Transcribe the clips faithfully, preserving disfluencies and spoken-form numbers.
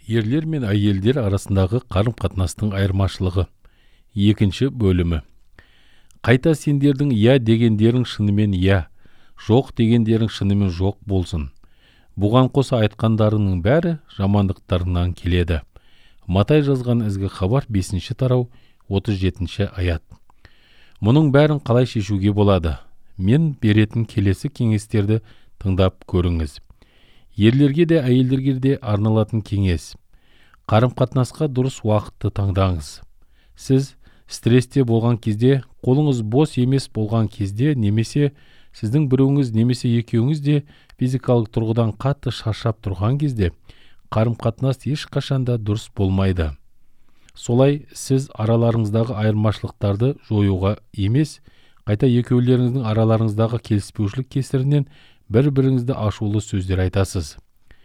Ерлер мен әйелдер арасындағы қарым-қатынастың айырмашылығы. Екінші бөлімі. Қайта сендердің иә дегендерің шынымен иә, жоқ дегендерің шынымен жоқ болсын. Бұған қоса айтқандарының бәрі жамандықтарынан келеді. Матай жазған ізгі хабар бесінші тарау отыз жетінші аят. Мұның бәрін қалай шешуге болады? Мен беретін келесі кеңестерді тыңдап көріңіз. Ерлерге де әйелдерге де арналатын кеңес. Қарым-қатынасқа дұрыс уақытты таңдаңыз. Сіз стресте болған кезде, қолыңыз бос емес болған кезде, немесе сіздің біреуіңіз немесе екеуіңіз де физикалық тұрғыдан қатты шаршап тұрған кезде, қарым-қатынас ешқашанда дұрыс болмайды. Солай сіз араларыңыздағы айырмашылықтарды жоюға емес, қайта екеулеріңіздің араларыңыздағы келіспеушілік кесірінен бір-біріңізді ашулы сөздер айтасыз.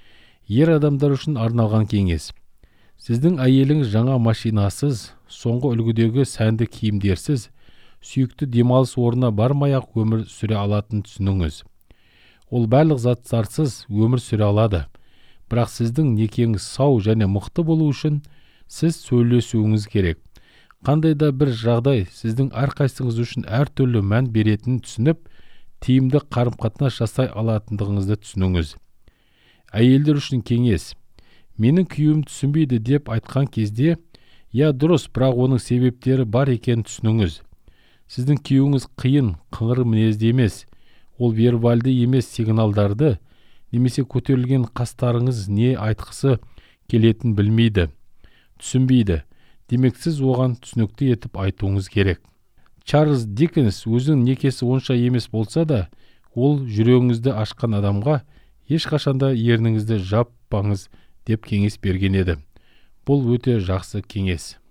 Ер адамдар үшін арналған кеңес. Сіздің әйеліңіз жаңа машинасыз, соңғы үлгідегі сәнді киімдерсіз, сүйікті демалыс орнына бармай-ақ өмір сүре алатын түсініңіз. Ол барлық заттарсыз өмір сүре алады. Бірақ сіздің некеңіз сау және мықты болу үшін сіз сөйлесуіңіз керек. Қандай да бір жағдай сіздің әрқайсыңыз үшін әртүрлі мән беретінін түсініп, тиімді қарым-қатынас жасай алатындығыңызды түсініңіз. Әйелдер үшін кеңес. Менің күйеуім түсінбейді деп айтқан кезде, я дұрыс, бірақ оның себептері бар екенін түсініңіз. Сіздің күйеуіңіз қиын, қыңыр мінезді емес, ол вербалды емес сигналдарды, немесе көтерілген қастарыңыз не айтқысы келетінін білмейді, түсінбейді. Демек сіз оған түсінікті етіп айтуыңыз керек. Чарльз Диккенс өзінің некесі онша емес болса да, ол жүрегіңізді ашқан адамға ешқашанда ерніңізді жаппаңыз деп кеңес берген еді. Бұл өте жақсы кеңес.